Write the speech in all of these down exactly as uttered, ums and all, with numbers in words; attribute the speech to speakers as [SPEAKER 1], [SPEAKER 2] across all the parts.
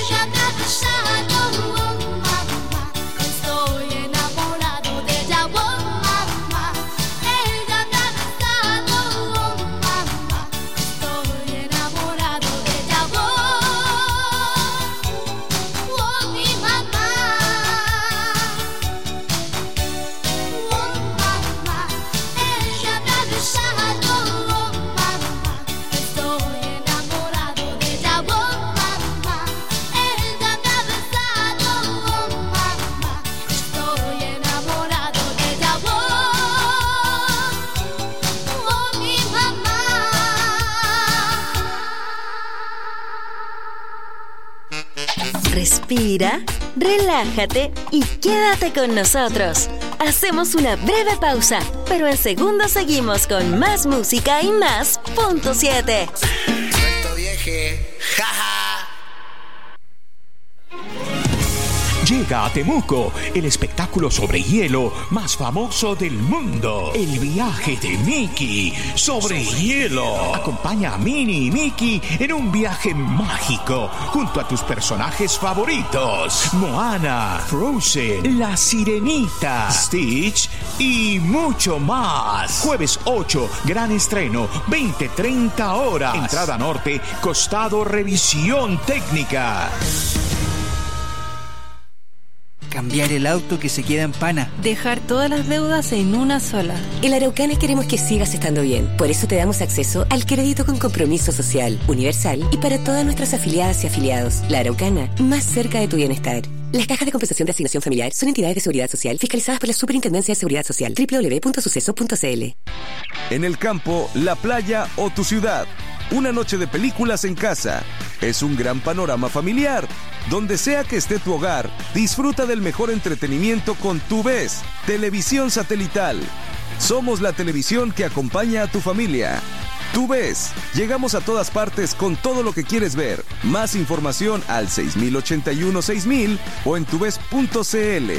[SPEAKER 1] Respira, relájate y quédate con nosotros. Hacemos una breve pausa, pero en segundos seguimos con más música y más punto siete.
[SPEAKER 2] Perfecto, vieje. Jaja.
[SPEAKER 3] Llega a Temuco, el espectáculo sobre hielo más famoso del mundo. El viaje de Mickey sobre hielo. Acompaña a Minnie y Mickey en un viaje mágico junto a tus personajes favoritos: Moana, Frozen, La Sirenita, Stitch y mucho más. Jueves ocho, gran estreno, veinte treinta horas. Entrada norte, costado revisión técnica.
[SPEAKER 4] Cambiar el auto que se queda en pana.
[SPEAKER 5] Dejar todas las deudas en una sola.
[SPEAKER 6] En la Araucana queremos que sigas estando bien. Por eso te damos acceso al crédito con compromiso social, universal y para todas nuestras afiliadas y afiliados. La Araucana, más cerca de tu bienestar. Las cajas de compensación de asignación familiar son entidades de seguridad social fiscalizadas por la Superintendencia de Seguridad Social. doble u doble u doble u punto suceso punto c l.
[SPEAKER 7] En el campo, la playa o tu ciudad. Una noche de películas en casa. Es un gran panorama familiar. Donde sea que esté tu hogar, disfruta del mejor entretenimiento con TuVes, televisión satelital. Somos la televisión que acompaña a tu familia. TuVes, llegamos a todas partes con todo lo que quieres ver. Más información al seis mil ochenta y uno seis mil o en tuves punto c l.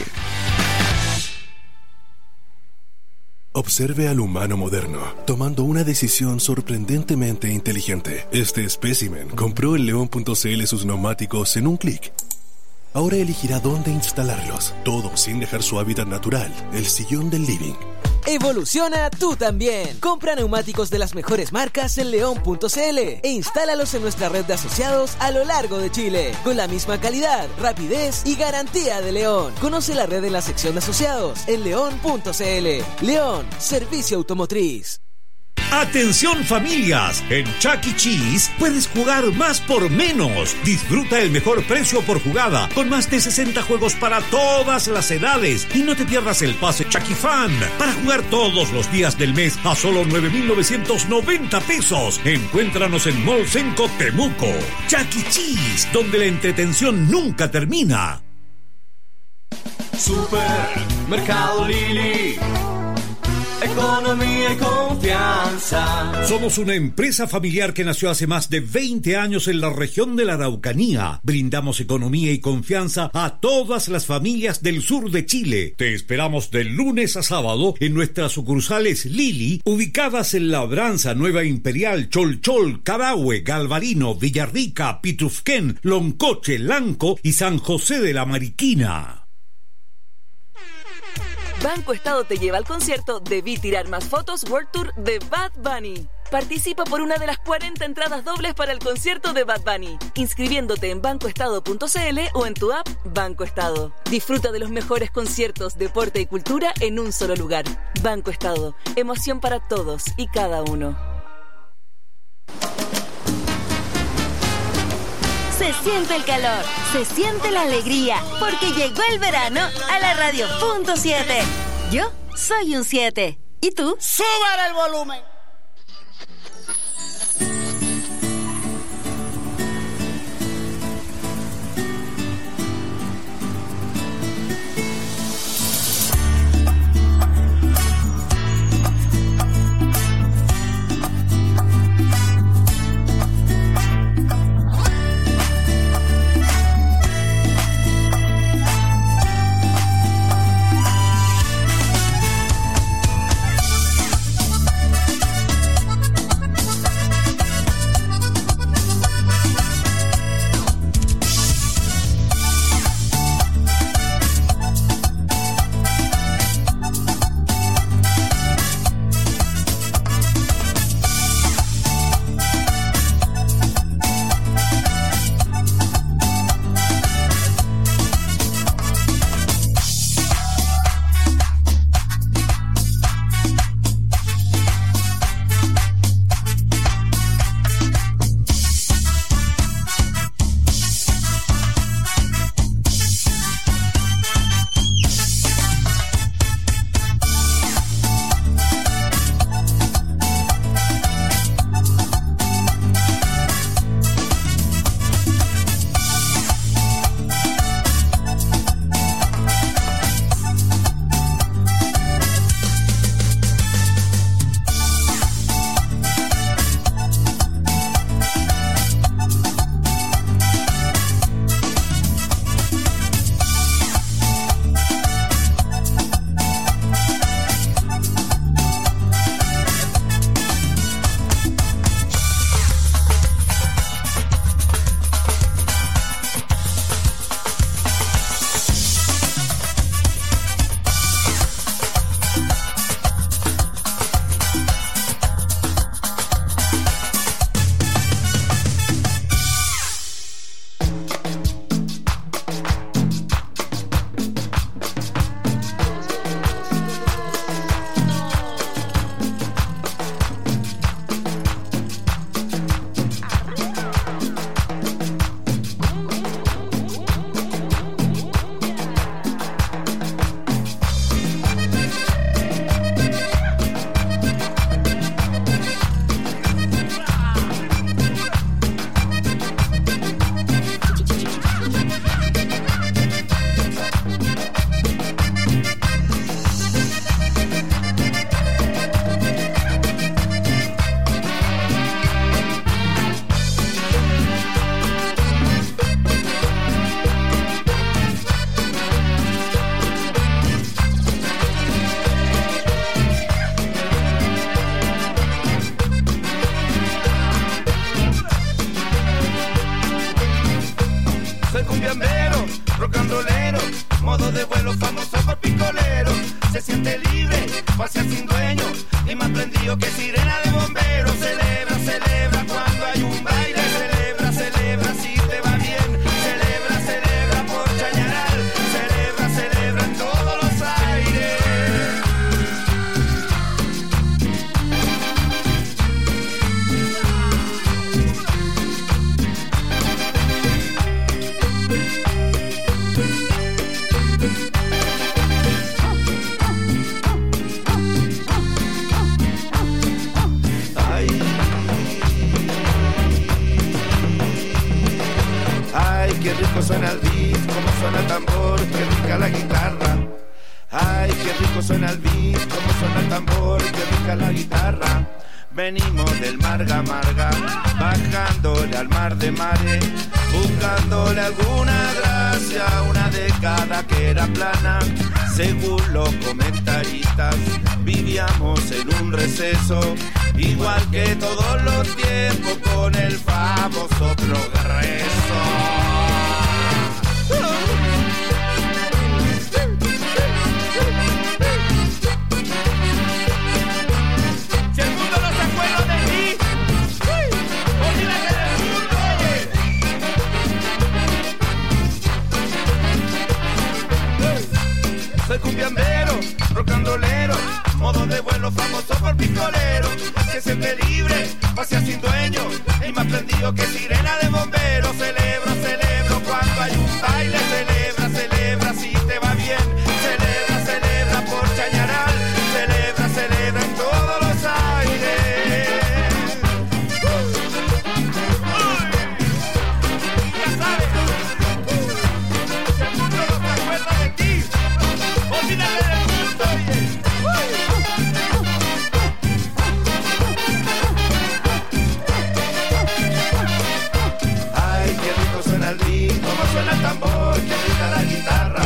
[SPEAKER 8] Observe al humano moderno, tomando una decisión sorprendentemente inteligente. Este espécimen compró en león punto c l sus neumáticos en un clic. Ahora elegirá dónde instalarlos, todo sin dejar su hábitat natural, el sillón del living.
[SPEAKER 9] Evoluciona tú también. Compra neumáticos de las mejores marcas en león punto c l e instálalos en nuestra red de asociados a lo largo de Chile, con la misma calidad, rapidez y garantía de León. Conoce la red en la sección de asociados en león punto c l. León, servicio automotriz.
[SPEAKER 10] ¡Atención familias! En Chuck E. Cheese puedes jugar más por menos. Disfruta el mejor precio por jugada, con más de sesenta juegos para todas las edades. Y no te pierdas el pase Chucky Fan, para jugar todos los días del mes a solo nueve mil novecientos noventa pesos. Encuéntranos en Mall Senco Temuco. Chuck E. Cheese, donde la entretención nunca termina.
[SPEAKER 11] Supermercado Lili. Economía y confianza.
[SPEAKER 10] Somos una empresa familiar que nació hace más de veinte años en la región de la Araucanía. Brindamos economía y confianza a todas las familias del sur de Chile. Te esperamos de lunes a sábado en nuestras sucursales Lili, ubicadas en Labranza, Nueva Imperial, Cholchol, Carahue, Galvarino, Villarrica, Pitrufquén, Loncoche, Lanco y San José de la Mariquina.
[SPEAKER 12] Banco Estado te lleva al concierto Debí Tirar Más Fotos World Tour de Bad Bunny. Participa por una de las cuarenta entradas dobles para el concierto de Bad Bunny, inscribiéndote en banco estado punto c l o en tu app Banco Estado. Disfruta de los mejores conciertos, deporte y cultura en un solo lugar. Banco Estado, emoción para todos y cada uno.
[SPEAKER 1] Se siente el calor, se siente la alegría, porque llegó el verano a la radio punto siete. Yo soy un siete. ¿Y tú?
[SPEAKER 2] ¡Suban el volumen!
[SPEAKER 13] Soy cumbiambero, rock and rollero, modo de vuelo famoso por picolero. Se siente libre, pasear sin dueño y más prendido que sirena de bombero. Celebra, celebra cuando hay un baile. Celebra, celebra si te va bien. Celebra, celebra por Chañaral. Celebra, celebra en todos los aires. Qué rico suena el beat, cómo suena el tambor, qué rica la guitarra. Ay, qué rico suena el beat, cómo suena el tambor, qué rica la guitarra. Venimos del Marga Marga, bajándole al mar de mares, buscándole alguna gracia, una década que era plana. Según los comentaristas, vivíamos en un receso, igual que todos los tiempos con el famoso progreso. Si el mundo no se acuerda de mí, olvídate del mundo, oye. Soy cumbiambero, rock and rollero, modo de vuelo famoso por picolero. Se siente libre, pasea sin dueño y más prendido que sirena de bombero. Celebro, celebro cuando hay un baile. Celebra, celebra si te va bien. Celebra, celebra por Chañaral. Celebra, celebra en todos los aires. Uy, ya sabes, si el mundo no se acuerda de ti, olvídate del mundo, oye. Ay, qué rico suena el beat, cómo suena el tambor, qué rica la guitarra.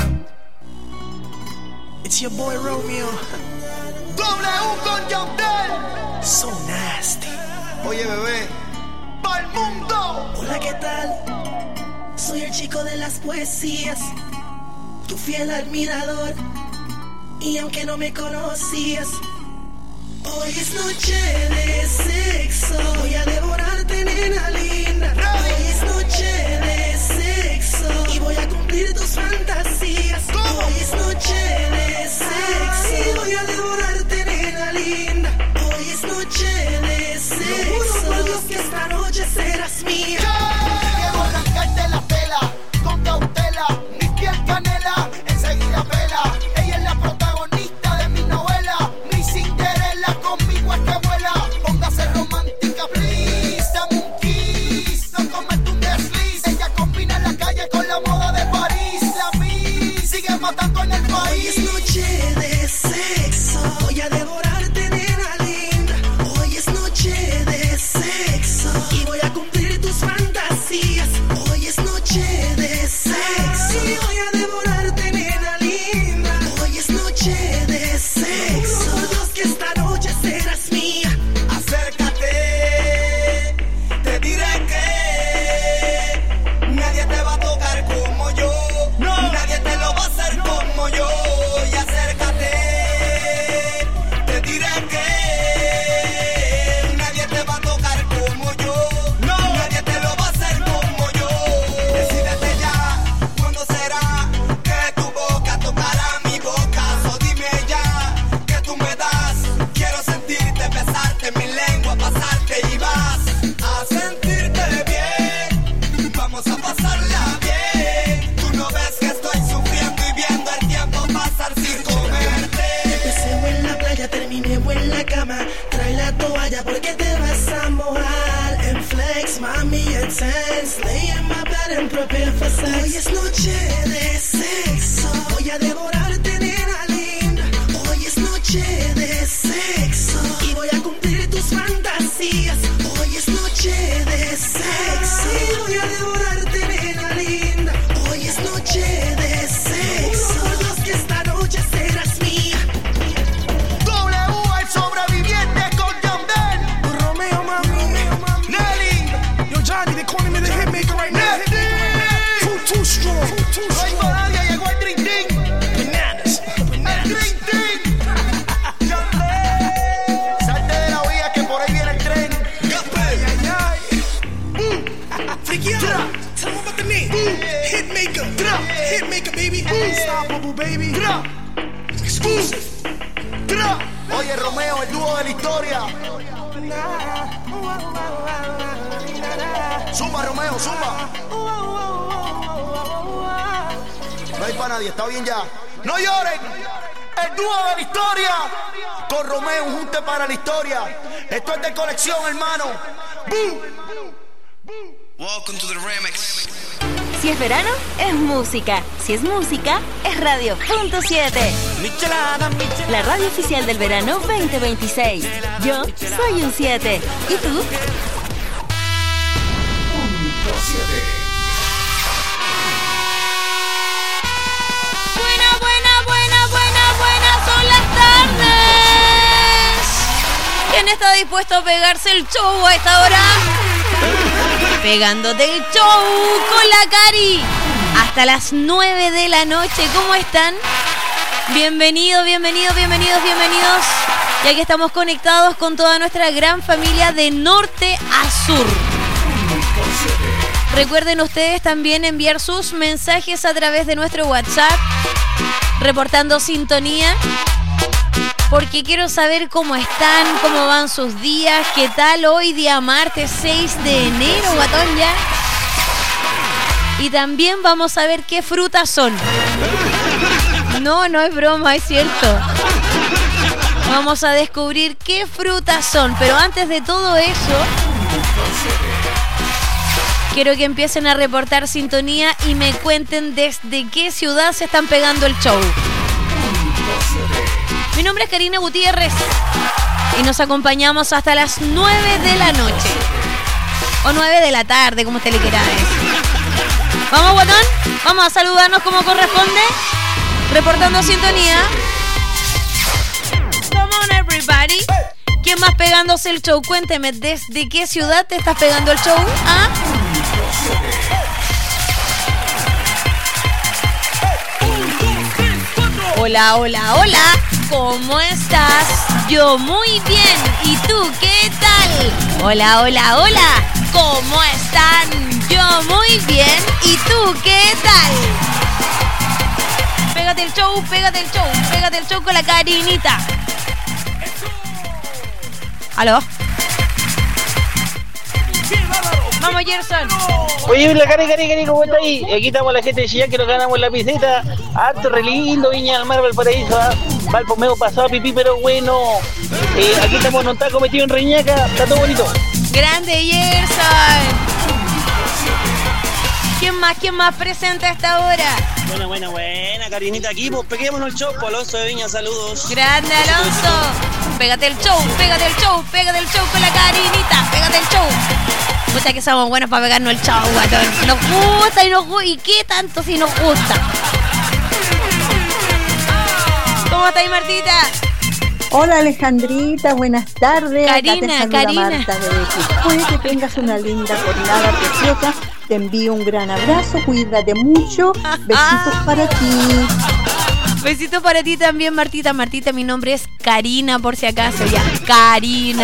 [SPEAKER 14] It's your boy Romeo.
[SPEAKER 2] W con Yandel.
[SPEAKER 14] So nasty.
[SPEAKER 2] Oye, bebé, ¡pa'l mundo!
[SPEAKER 14] Hola, ¿qué tal? Soy el chico de las poesías, tu fiel admirador. Y aunque no me conocías, hoy es noche de sexo. Voy a devorarte, nena linda. Hoy es noche de sexo y voy a cumplir tus fantasías. Hoy es noche de sexo y voy a devorarte, nena linda. Hoy es noche de sexo. Juro por Dios que esta noche serás mía.
[SPEAKER 2] Quiero arrancarte la tela con cautela, mi piel canela, enseguida pela. Ella es la protagonista de mi novela, mi Cinderella, conmigo es que vuela. Póngase romántica, please, dame un kiss, no comete un desliz. Ella combina la calle con la moda de París. La Miss sigue matando en el país.
[SPEAKER 14] Hoy es noche de sexo, voy a devorarte, nena linda. Hoy es noche de sexo y voy a cumplir tus fantasías. Hoy es noche de sexo y voy a devorarte, nena linda. Hoy es noche de sexo. Por Dios que esta noche serás mía.
[SPEAKER 2] Acércate, te diré que nadie te va a tocar como yo. No. Nadie te lo va a hacer no. como yo. Y acércate, te diré que nadie te va a tocar como yo. No. Nadie te lo va a hacer como yo. Decídete ya, ¿cuándo será que tu boca tocará mi boca? So dime ya, que tú me das. Quiero sentirte, besarte, mi lengua pasarte y vas a sentirte bien. Vamos a pasarla bien. Tú no ves que estoy sufriendo y viendo el tiempo pasar sin comerte.
[SPEAKER 14] Empecemos en la playa, terminemos en la cama. Trae la toalla porque te vas a mojar. En flex, mami, en sense. Lay in my bed and prepare for sex. Hoy es noche de sexo. Voy a devorarte, nena linda. Hoy es noche de sexo y voy a cumplir tus fantasías. Hoy es noche de sexo y voy a devorarte, nena linda. Hoy es noche de sexo. Juro por Dios que esta noche serás mía.
[SPEAKER 2] W, el sobreviviente con Yandel.
[SPEAKER 14] Romeo, mami.
[SPEAKER 2] Nelly.
[SPEAKER 14] Yo, Johnny, they calling me the hitmaker right now.
[SPEAKER 2] Nelly.
[SPEAKER 14] Two, two Hitmaker, Hitmaker, baby. Unstoppable, baby. Exclusive.
[SPEAKER 15] Oye, Romeo, el dúo de la historia. Suma, Romeo, suma. No hay para nadie, está bien ya. ¡No lloren! El dúo de la historia. Con Romeo, un junte para la historia. Esto es de colección, hermano. ¡Boom!
[SPEAKER 2] Welcome to the remix.
[SPEAKER 1] Si es verano, es música. Si es música, es Radio Punto siete. La radio oficial del verano veinte veintiséis. Yo soy un siete. ¿Y tú?
[SPEAKER 3] Punto siete.
[SPEAKER 16] Buena, buena, buena, buena, buena son las tardes. ¿Quién está dispuesto a pegarse el show a esta hora? Pegándote el show con la Cari hasta las nueve de la noche. ¿Cómo están? Bienvenidos, bienvenidos, bienvenidos, bienvenidos. Y aquí estamos conectados con toda nuestra gran familia de norte a sur. Recuerden ustedes también enviar sus mensajes a través de nuestro WhatsApp, reportando sintonía, porque quiero saber cómo están, cómo van sus días, qué tal hoy día martes seis de enero, guatón, ya. Y también vamos a ver qué frutas son. No, no es broma, es cierto. Vamos a descubrir qué frutas son, pero antes de todo eso, quiero que empiecen a reportar sintonía y me cuenten desde qué ciudad se están pegando el show. Mi nombre es Karina Gutiérrez y nos acompañamos hasta las nueve de la noche. O nueve de la tarde, como usted le quiera decir. ¿Vamos, guatón? Vamos a saludarnos como corresponde. Reportando sintonía. Come on, everybody. ¿Quién más pegándose el show? Cuénteme, ¿desde qué ciudad te estás pegando el show? ¿Ah? Hola, hola, hola. ¿Cómo estás? Yo muy bien. ¿Y tú qué tal? Hola, hola, hola. ¿Cómo están? Yo muy bien. ¿Y tú qué tal? Pégate el show, pégate el show, pégate el show con la Carinita. ¿Aló? Vamos, Gerson.
[SPEAKER 17] Oye, la Cari, Cari, Cari, ¿cómo está ahí? Aquí estamos la gente de Chillán que nos ganamos la piseta. Harto, re lindo, Viña del Mar, Valparaíso. ¿eh? Valpo medio pasado a pipí, pero bueno. Eh, aquí estamos en un taco metido en Reñaca. Está todo bonito.
[SPEAKER 16] Grande, Gerson. ¿Quién más? ¿Quién más presente a esta hora?
[SPEAKER 17] Buena, buena, buena, Carinita aquí, pues peguémonos el show, Alonso de Viña, saludos.
[SPEAKER 16] Grande, Alonso. Pégate el show, pégate el show, pégate el show con la Carinita, pégate el show. Pucha que somos buenos para pegarnos el show, guatón. Nos gusta y nos gusta. ¿Y qué tanto si nos gusta? ¿Cómo estáis, Martita?
[SPEAKER 18] Hola, Alejandrita, buenas tardes.
[SPEAKER 16] Karina, Karina.
[SPEAKER 18] Marta de Después que tengas una linda jornada preciosa, te envío un gran abrazo, cuídate mucho. Besitos para ti.
[SPEAKER 16] Besitos para ti también, Martita. Martita, mi nombre es Karina, por si acaso, ya. Karina.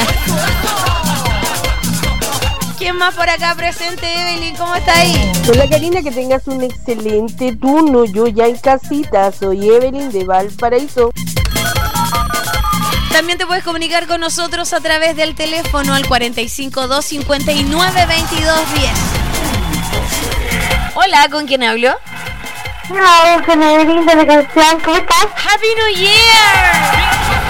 [SPEAKER 16] ¿Quién más por acá presente, Evelyn? ¿Cómo está ahí?
[SPEAKER 19] Hola, Karina, que tengas un excelente turno. Yo ya en casita, soy Evelyn de Valparaíso.
[SPEAKER 16] También te puedes comunicar con nosotros a través del teléfono al cuarenta y cinco, dos cincuenta y nueve, veintidós diez. Hola, ¿con quién hablo?
[SPEAKER 19] Hola, con Evelyn de la canción. ¿Cómo estás?
[SPEAKER 16] ¡Happy New Year!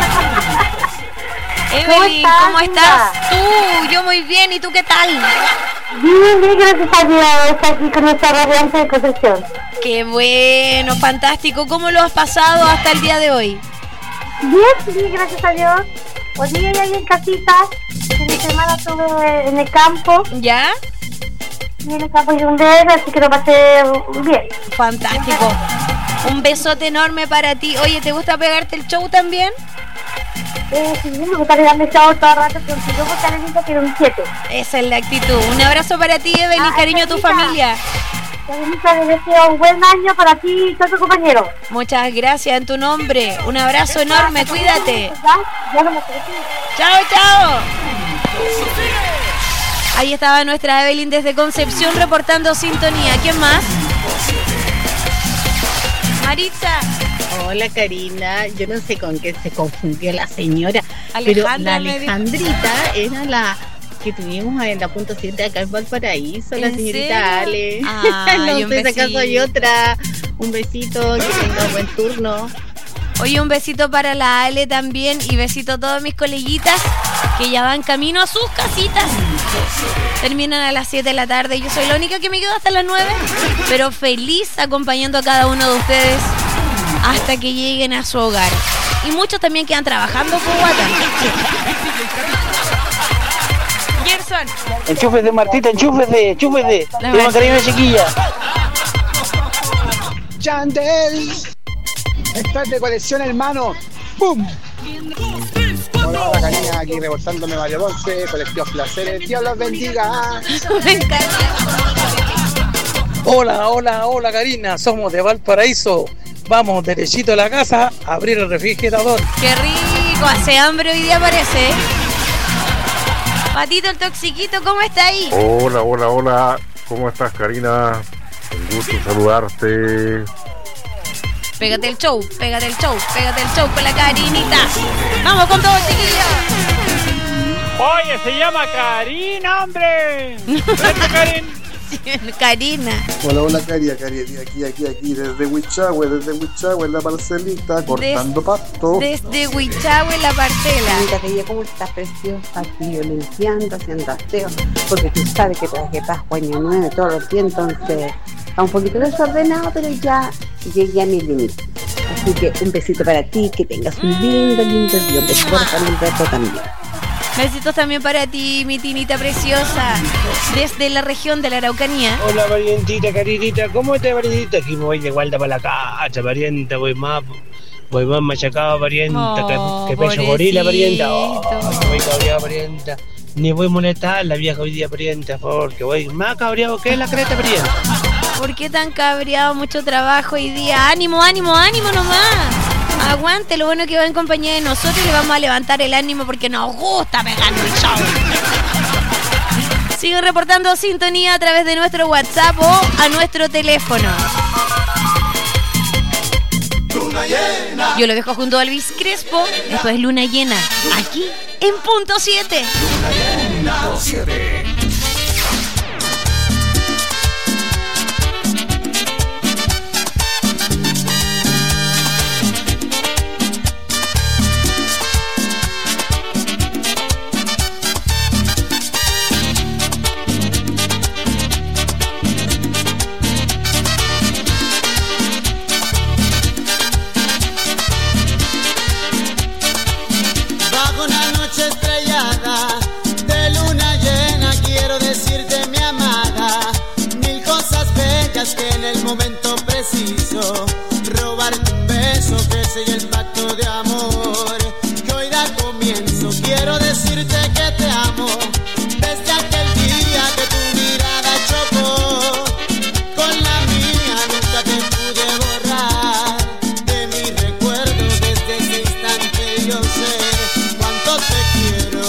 [SPEAKER 16] Evelyn, ¿cómo estás? ¿Cómo estás? Tú, yo muy bien. ¿Y tú qué tal?
[SPEAKER 19] Bien, bien, gracias a Dios. Está aquí con nuestra radiante de Concepción.
[SPEAKER 16] Qué bueno, fantástico. ¿Cómo lo has pasado hasta el día de hoy?
[SPEAKER 19] Bien, bien, gracias a Dios. Hoy día ya en casita. En la semana estuve en el campo.
[SPEAKER 16] ¿Ya?
[SPEAKER 19] Y en el campo y un dedo, así que lo pasé bien.
[SPEAKER 16] Fantástico. Un besote enorme para ti. Oye, ¿te gusta pegarte el show también?
[SPEAKER 19] Eh, sí, me gusta pegarme show todo el rato, pero si yo por talento quiero un siete.
[SPEAKER 16] Esa es la actitud. Un abrazo para ti, Evelyn, ah, cariño a tu familia.
[SPEAKER 19] Les deseo un buen año para ti y todos tus compañeros.
[SPEAKER 16] Muchas gracias en tu nombre. Un abrazo enorme, cuídate. Chao, chao. Ahí estaba nuestra Evelyn desde Concepción reportando sintonía. ¿Quién más? Maritza.
[SPEAKER 20] Hola Karina, yo no sé con qué se confundió la señora,
[SPEAKER 16] Alejandra,
[SPEAKER 20] pero la
[SPEAKER 16] me dijo.
[SPEAKER 20] Alejandrita era la que tuvimos en la punto siete acá en Valparaíso, la
[SPEAKER 16] ¿En
[SPEAKER 20] señorita Ale.
[SPEAKER 16] Ay,
[SPEAKER 20] no
[SPEAKER 16] un
[SPEAKER 20] sé si acaso hay
[SPEAKER 16] besito.
[SPEAKER 20] otra. Un besito, que tenga buen turno.
[SPEAKER 16] Oye, un besito para la Ale también y besito a todos mis coleguitas que ya van camino a sus casitas. Terminan a las siete de la tarde. Yo soy la única que me quedo hasta las nueve, pero feliz acompañando a cada uno de ustedes hasta que lleguen a su hogar. Y muchos también quedan trabajando por Guata. Gerson.
[SPEAKER 17] Enchúfese, Martita, enchúfese, enchúfese.
[SPEAKER 16] La
[SPEAKER 17] Tenemos
[SPEAKER 16] Martita.
[SPEAKER 17] cariño, chiquilla.
[SPEAKER 21] Chandel. Esto es de colección, hermano. ¡Pum! Hola, hola, Karina, aquí reportándome Mario Ponce, colectivos Placeres. Dios los bendiga.
[SPEAKER 16] Me encanta.
[SPEAKER 22] Hola, hola, hola Karina, somos de Valparaíso. Vamos derechito a la casa a abrir el refrigerador.
[SPEAKER 16] Qué rico, hace hambre hoy día parece. Patito el toxiquito, ¿cómo está ahí?
[SPEAKER 23] Hola, hola, hola. ¿Cómo estás, Karina? Un gusto saludarte.
[SPEAKER 16] Pégate el show, pégate el show, pégate el show con la Karinita. Vamos con todo, chiquillos.
[SPEAKER 24] Oye, se llama Karina, hombre. Vente, Karin.
[SPEAKER 16] Karina.
[SPEAKER 25] Hola, hola, Cari, Cari, aquí, aquí, aquí, desde Huichahue, desde Huichahue, en la parcelita, cortando pasto.
[SPEAKER 16] Desde Huichahue, la parcela.
[SPEAKER 26] Mira, Bella, ¿cómo estás, preciosa? Aquí limpiando, haciendo aseo, porque tú sabes que traje Pascua, Año Nuevo, todos los días, entonces está un poquito desordenado, pero ya llegué a mi límite. Así que un besito para ti, que tengas un lindo, lindo día. Un besito para Alberto también.
[SPEAKER 16] Besitos también para ti, mi tinita preciosa, desde la región de la Araucanía.
[SPEAKER 27] Hola, parientita, carinita, ¿cómo estás, parientita? Aquí me voy de vuelta para la casa, parienta, voy más, voy más machacado, parienta,
[SPEAKER 16] Oh,
[SPEAKER 27] que, que pecho gorila, parienta. Oh,
[SPEAKER 16] pobrecito.
[SPEAKER 27] que voy cabreado, parienta. Ni voy a molestar a la vieja hoy día, parienta, porque voy más cabreado que la creta, parienta.
[SPEAKER 16] ¿Por qué tan cabreado? Mucho trabajo hoy día. Ánimo, ánimo, ánimo nomás. Aguante, lo bueno que va en compañía de nosotros y le vamos a levantar el ánimo porque nos gusta pegarnos el show. Sigue reportando sintonía a través de nuestro WhatsApp o a nuestro teléfono.
[SPEAKER 2] Luna llena.
[SPEAKER 16] Yo lo dejo junto a Elvis Crespo. Esto es Luna Llena, aquí en Punto siete.
[SPEAKER 2] Punto siete.
[SPEAKER 28] Bajo una noche estrellada de luna llena quiero decirte mi amada mil cosas bellas que en el momento preciso robarte un beso que selle el pacto de amor que hoy da comienzo. Quiero decirte que te amo desde aquel día que tu mirada chocó con la mía, nunca te pude borrar de mi recuerdo. Desde ese instante yo sé cuánto te quiero.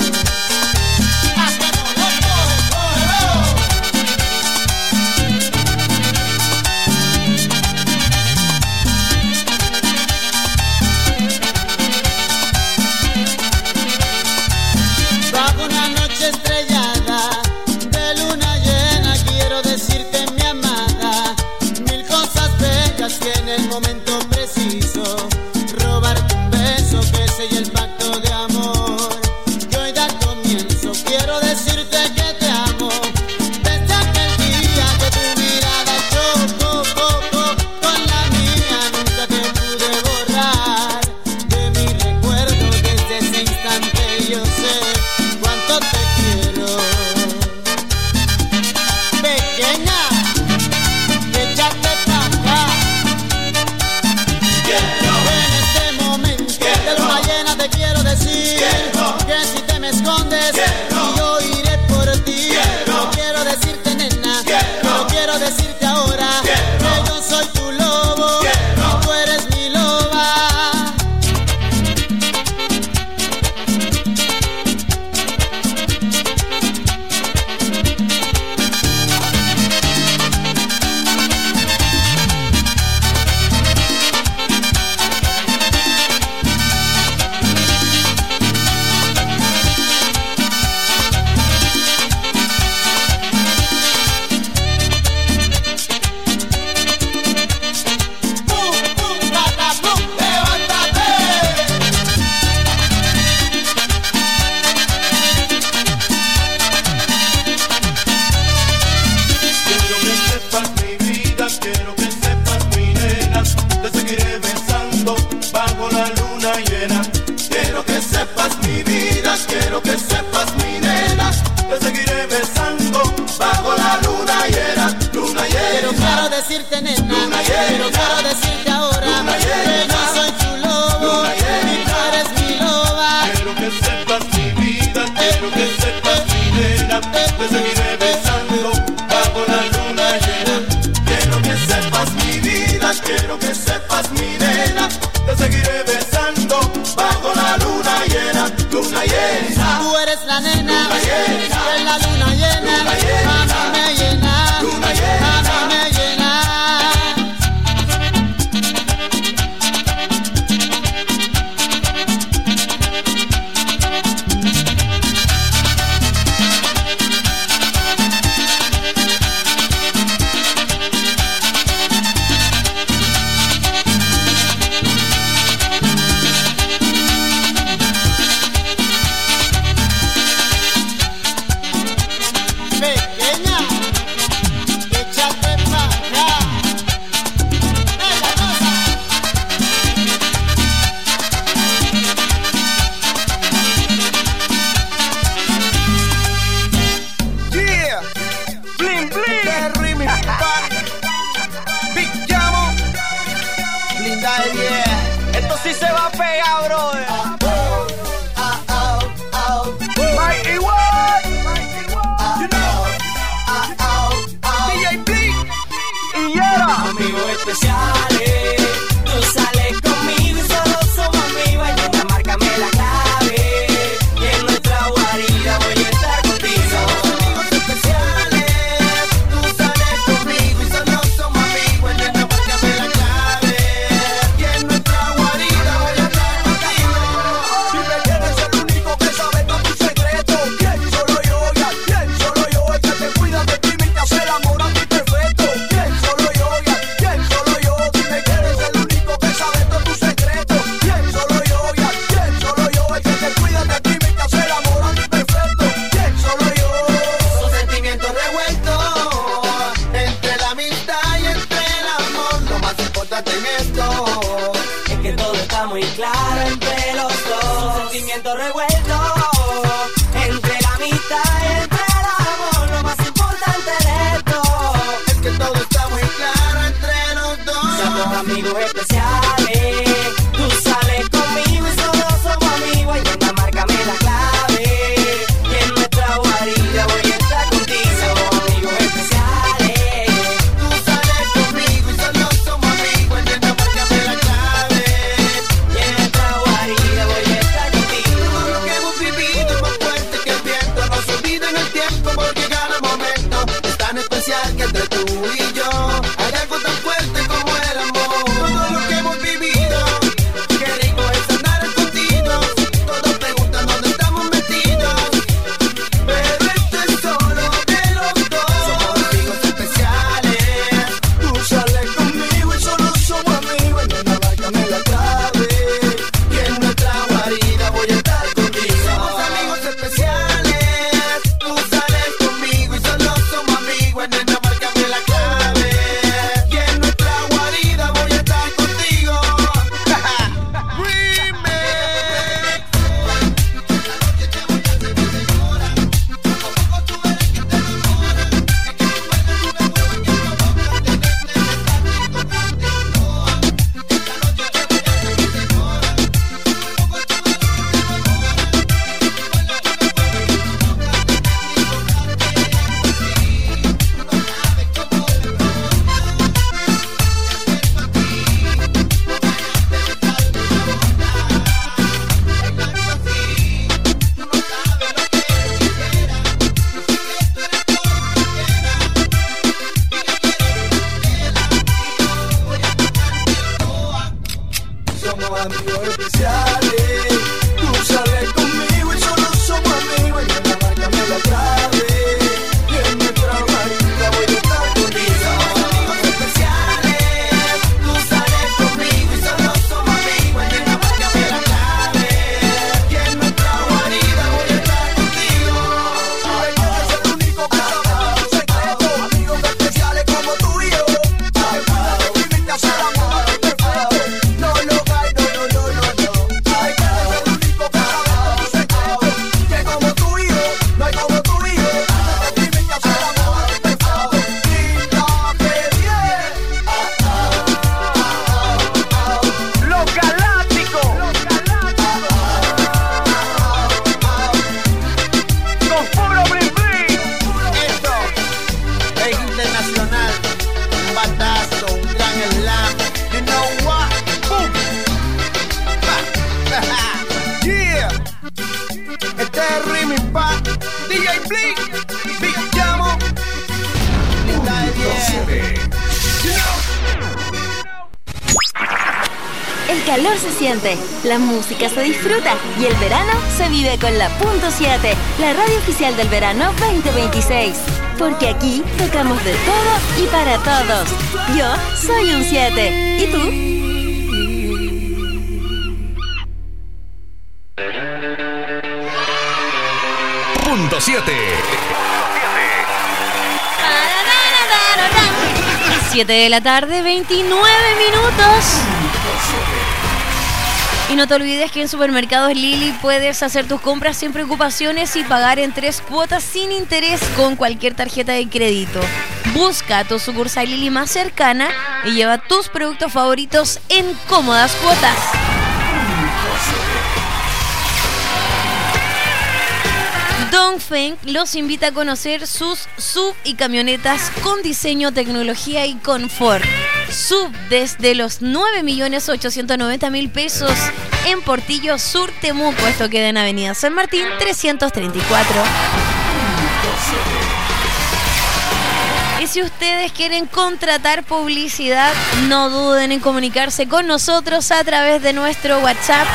[SPEAKER 28] Hasta no lo coge, cógelo. Bajo una noche estrellada de luna llena quiero decirte mi amada mil cosas bellas que en el momento preciso robarte un beso que selle el pacto de amor que hoy da comienzo. Quiero decirte que te amo desde aquel día que tu mirada chocó con la mía, nunca te pude borrar de mi recuerdo. Desde ese instante yo sé cuánto te quiero. Pequeña, échate pa' acá. En este momento de luna llena te quiero decir que si te me escondes y yo iré por ti. No quiero decirte nena, pero quiero decirte ahora que yo soy tu lobo y tú eres mi loba. quiero decirte nena, pero quiero decirte ahora que yo soy tu lobo y tú eres mi loba.
[SPEAKER 2] Quiero que sepas mi vida, quiero que sepas mi nena, te seguiré besando bajo la luna llena. Quiero que sepas mi vida, quiero que sepas mi nena, te seguiré besando bajo la luna llena, luna llena.
[SPEAKER 28] Tú eres la nena,
[SPEAKER 2] luna llena,
[SPEAKER 28] en la luna llena,
[SPEAKER 2] luna llena,
[SPEAKER 28] a mí me llena,
[SPEAKER 2] luna llena,
[SPEAKER 28] a mí me llena. Pequeña, échate pa' acá. ¡Es la cosa!
[SPEAKER 2] Yeah, bling bling, Terry mi pan, Big Llamo, Blinda de diez. Esto sí se va a pegar, brother. Mikey White, you know, D J Bling y Yera.
[SPEAKER 28] Amigos especiales, tú sales conmigo y solo somos amigos. Y nena, márcame la clave, y en nuestra guarida voy a estar contigo.
[SPEAKER 2] Amigos especiales, tú sales conmigo y solo somos amigos. Y nena, márcame la clave, y en nuestra guarida voy a estar contigo. Si me quieres el único que sabe todo tu secreto, ¿quién? Solo yo, ya, ¿quién? Solo yo, el que te cuida de ti y te hace el amor a ti perfecto. ¿Quién? Solo yo, ya, ¿quién? Solo yo, si me quieres el único que sabe todo tu secreto, ¿quién? Solo yo, ya, ¿quién? Solo yo, el que te cuida de ti y te hace el amor a ti perfecto. ¿Quién? Solo yo.
[SPEAKER 28] Son sentimientos revueltos entre la amistad y entre el amor.
[SPEAKER 2] Lo más importante en esto
[SPEAKER 28] Es que todo está muy claro entre los dos. Son sentimientos revueltos entre la amistad y entre el amor. Lo más importante de esto
[SPEAKER 2] es que todo está muy claro entre los dos.
[SPEAKER 28] somos amigos especiales. Tú sales conmigo y solo somos amigos. Y nena, márcame la clave, y en nuestra guarida voy a estar contigo. Somos amigos especiales.
[SPEAKER 2] Tú sales conmigo y solo somos amigos. Nena, márcame la clave,
[SPEAKER 28] Y en nuestra guarida voy a estar contigo.
[SPEAKER 2] todo lo que hemos vivido es más fuerte que el viento. No se olvida en el tiempo porque cada momento es tan especial que entre tú y yo hay algo tan fuerte como el amor. Todo lo que hemos vivido, qué rico es andar escondidos. Todos preguntan dónde estamos metidos, pero esto es solo de los dos. Somos amigos especiales. Tú sales conmigo y solo somos amigos. Y nena, márcame la clave, y en nuestra guarida voy a estar contigo. Somos amigos especiales. Tú sales conmigo y solo somos amigos. Y nena, márcame la clave, y en nuestra guarida voy a estar contigo. Somos amigos especiales. Tú sales conmigo y solo somos amigos. Y nena, márcame la clave, y en nuestra guarida voy a estar contigo. Somos amigos especiales. Tú sales conmigo y solo somos amigos. Y nena, márcame la clave, y en nuestra guarida voy a estar contigo. Ay, eres el único que sabe tu secreto. Amigos especiales como tú y yo. Te cuida de ti y te hace el amor a ti perfecto. No lo hay, no, no, no, no, no. remix pa' D J Blink, Big Llamo, Linda de diez.
[SPEAKER 1] El calor se siente, la música se disfruta y el verano se vive con la punto siete, la radio oficial del verano veinte veintiséis. Porque aquí tocamos de todo y para todos. Yo soy un siete. ¿Y tú?
[SPEAKER 4] Punto siete.
[SPEAKER 16] siete de la tarde, veintinueve minutos. Y no te olvides que en Supermercados Lili puedes hacer tus compras sin preocupaciones y pagar en tres cuotas sin interés con cualquier tarjeta de crédito. Busca tu sucursal Lili más cercana y lleva tus productos favoritos en cómodas cuotas. Dongfeng los invita a conocer sus S U V y camionetas con diseño, tecnología y confort. S U V desde los nueve millones ochocientos noventa mil pesos en Portillo Sur, Temuco. Esto queda en Avenida San Martín trescientos treinta y cuatro. Y si ustedes quieren contratar publicidad, no duden en comunicarse con nosotros a través de nuestro WhatsApp.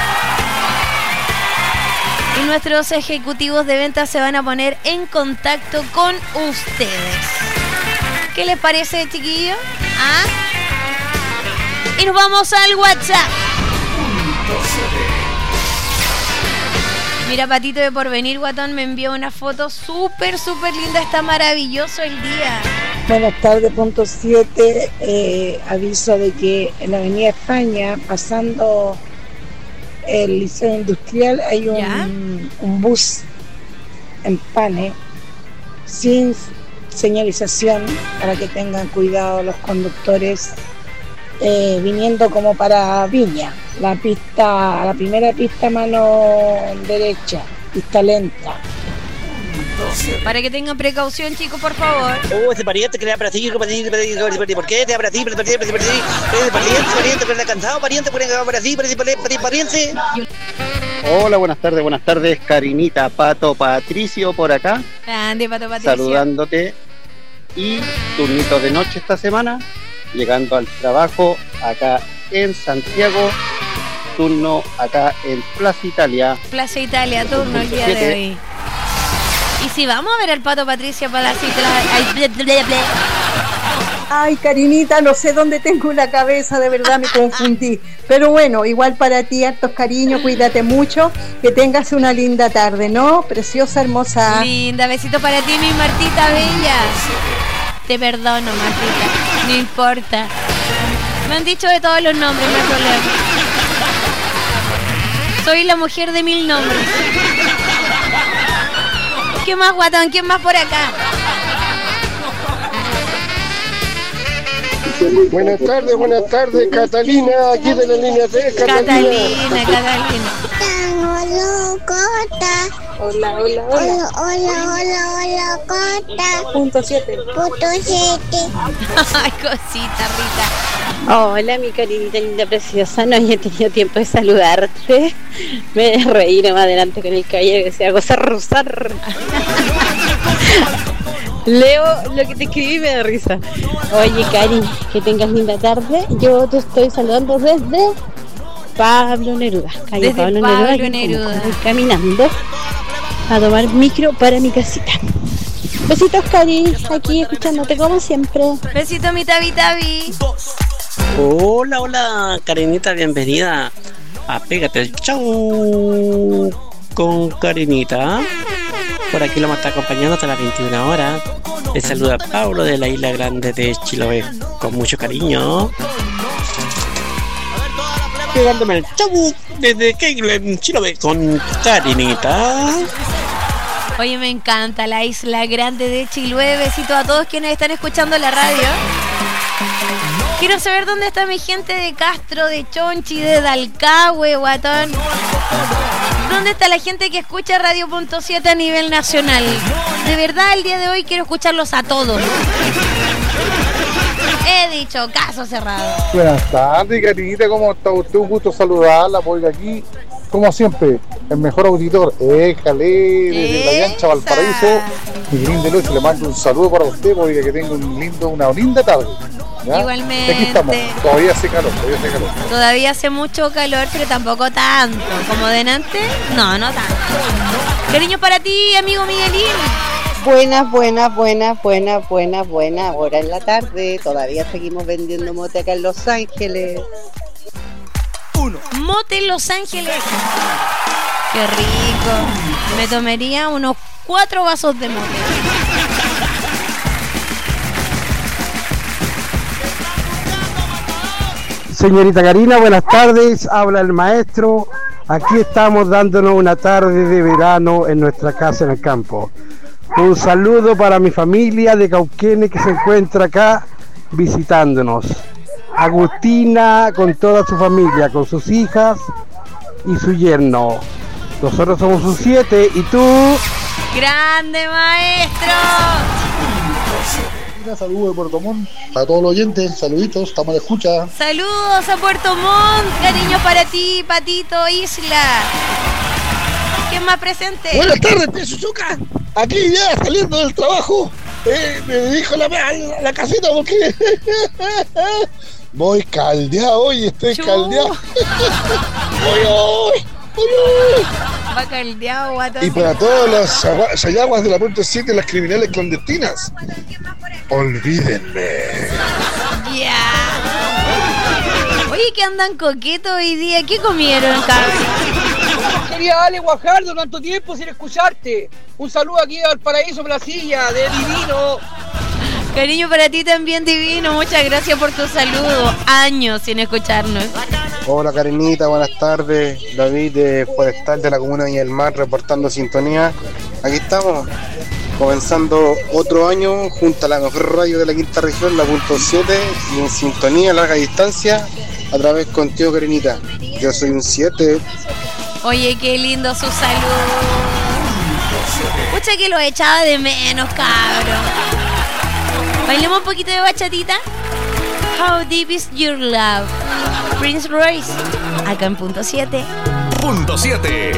[SPEAKER 16] Y nuestros ejecutivos de ventas se van a poner en contacto con ustedes. ¿Qué les parece, chiquillos? ¿Ah? Y nos vamos al WhatsApp. Mira, Patito de Porvenir, guatón, me envió una foto súper, súper linda. Está maravilloso el día.
[SPEAKER 5] Buenas tardes, punto siete. Eh, aviso de que en la Avenida España, pasando el Liceo Industrial, hay un, un bus en Pane sin señalización, para que tengan cuidado los conductores, eh, viniendo como para Viña, la pista, la primera pista mano derecha, pista lenta.
[SPEAKER 16] Para que tengan precaución, chicos, por favor.
[SPEAKER 27] Oh, ese pariente que le da para ti, ¿por qué te da para ti? Pariente, pariente, que le ha cansado, pariente, por para ti, pariente.
[SPEAKER 6] Hola, buenas tardes, buenas tardes, Karinita, Pato, Patricio por acá.
[SPEAKER 16] Grande, Pato, Patricio.
[SPEAKER 6] Saludándote. Y turnito de noche esta semana, llegando al trabajo acá en Santiago, turno acá en Plaza Italia.
[SPEAKER 16] Plaza Italia, turno el día de hoy. Y si vamos a ver al Pato Patricia para la cita. Ay, ble, ble, ble.
[SPEAKER 18] Ay, Karinita, no sé dónde tengo la cabeza, de verdad me confundí. Pero bueno, igual para ti, hartos cariños, cuídate mucho, que tengas una linda tarde, ¿no? Preciosa, hermosa.
[SPEAKER 16] Linda, besito para ti, mi Martita bella. Te perdono, Martita, no importa. Me han dicho de todos los nombres, no hay problema. Soy la mujer de mil nombres. ¿Qué más, guatón? ¿Quién más por acá?
[SPEAKER 21] Buenas tardes, buenas tardes, Catalina, aquí de la línea C, Catalina.
[SPEAKER 16] Catalina, Catalina.
[SPEAKER 7] Hola, Cota.
[SPEAKER 18] Hola, hola, hola.
[SPEAKER 7] Hola, hola, hola, hola, Cota.
[SPEAKER 18] Punto siete.
[SPEAKER 7] Punto siete.
[SPEAKER 16] Ay, cosita, Rita.
[SPEAKER 20] Hola, mi Karinita linda, preciosa. No había tenido tiempo de saludarte. Me de reír más adelante con el caballero que sea gozar, rozar. Leo lo que te escribí y me da risa. Oye, Cari, que tengas linda tarde. Yo te estoy saludando desde Pablo Neruda. Calle
[SPEAKER 16] Desde
[SPEAKER 20] Pablo,
[SPEAKER 16] Pablo
[SPEAKER 20] Neruda.
[SPEAKER 16] Neruda.
[SPEAKER 20] Voy caminando a tomar micro para mi casita. Besitos, Cari, aquí escuchándote como siempre.
[SPEAKER 16] Besito, mi Tabi Tabi.
[SPEAKER 27] Hola, hola, Karinita, bienvenida a Pégate el Chau con Karinita. Por aquí lo vamos a estar acompañando hasta las veintiuna horas. Les saluda Pablo de la Isla Grande de Chiloé, con mucho cariño. Pegándome el chau desde Keilen, Chiloé, con Karinita.
[SPEAKER 16] Oye, me encanta la Isla Grande de Chiloé. Besito a todos quienes están escuchando la radio. Quiero saber dónde está mi gente de Castro, de Chonchi, de Dalcahue, guatón. ¿Dónde está la gente que escucha Radio Punto siete a nivel nacional? De verdad, el día de hoy quiero escucharlos a todos. He dicho, caso cerrado.
[SPEAKER 25] Buenas tardes, Carinita, ¿cómo está usted? Un gusto saludarla, porque aquí, como siempre, el mejor auditor, éjale, desde la Yancha Valparaíso, Miguelín de Luis, le mando un saludo para usted, porque que tenga un lindo, una linda tarde. ¿Ya?
[SPEAKER 16] Igualmente.
[SPEAKER 25] Aquí estamos, todavía hace calor, todavía hace calor.
[SPEAKER 16] Todavía hace mucho calor, pero tampoco tanto. Como delante, no, no tanto. Cariño para ti, amigo Miguelín.
[SPEAKER 26] Buenas, buenas, buenas, buenas, buenas, buenas. Ahora en la tarde, todavía seguimos vendiendo mote acá en Los Ángeles.
[SPEAKER 16] Uno. Mote en Los Ángeles. Qué rico. Me tomaría unos cuatro vasos de mote.
[SPEAKER 8] Señorita Karina, buenas tardes, habla el maestro. Aquí estamos dándonos una tarde de verano en nuestra casa en el campo. Un saludo para mi familia de Cauquenes que se encuentra acá visitándonos. Agustina con toda su familia, con sus hijas y su yerno. Nosotros somos sus siete, ¿y tú?
[SPEAKER 16] ¡Grande, maestro!
[SPEAKER 25] Saludos de Puerto Montt a todos los oyentes, saluditos, estamos de escucha.
[SPEAKER 16] Saludos a Puerto Montt, cariño para ti, Patito Isla. ¿Quién más presente?
[SPEAKER 21] Buenas tardes, tía Chuchuca. Aquí ya saliendo del trabajo, eh, me dirijo a la, a la casita porque voy caldeado hoy, estoy
[SPEAKER 16] Chu.
[SPEAKER 21] caldeado. Voy hoy.
[SPEAKER 16] Va caldeado, guato.
[SPEAKER 21] Y para todas las sagua- sayaguas de la Puerto siete, las criminales clandestinas, olvídenme.
[SPEAKER 16] Ya. Oye, que andan coquetos hoy día. ¿Qué comieron, cabrón?
[SPEAKER 22] Quería Ale Guajardo, tanto tiempo sin escucharte. Un saludo aquí al Paraíso Placilla, de Divino.
[SPEAKER 16] Cariño para ti también, Divino. Muchas gracias por tu saludo. Años sin escucharnos.
[SPEAKER 25] Hola Karinita, buenas tardes. David de Forestal de la Comuna de Viña del Mar reportando sintonía. Aquí estamos, comenzando otro año junto a la mejor radio de la quinta región, la punto siete, y en sintonía a larga distancia a través contigo, Karinita. Yo soy un siete.
[SPEAKER 16] Oye, qué lindo su saludo. Pucha que lo echaba de menos, cabrón. Bailemos un poquito de bachatita. How Deep Is Your Love, Prince Royce, acá en punto siete.
[SPEAKER 4] Punto siete.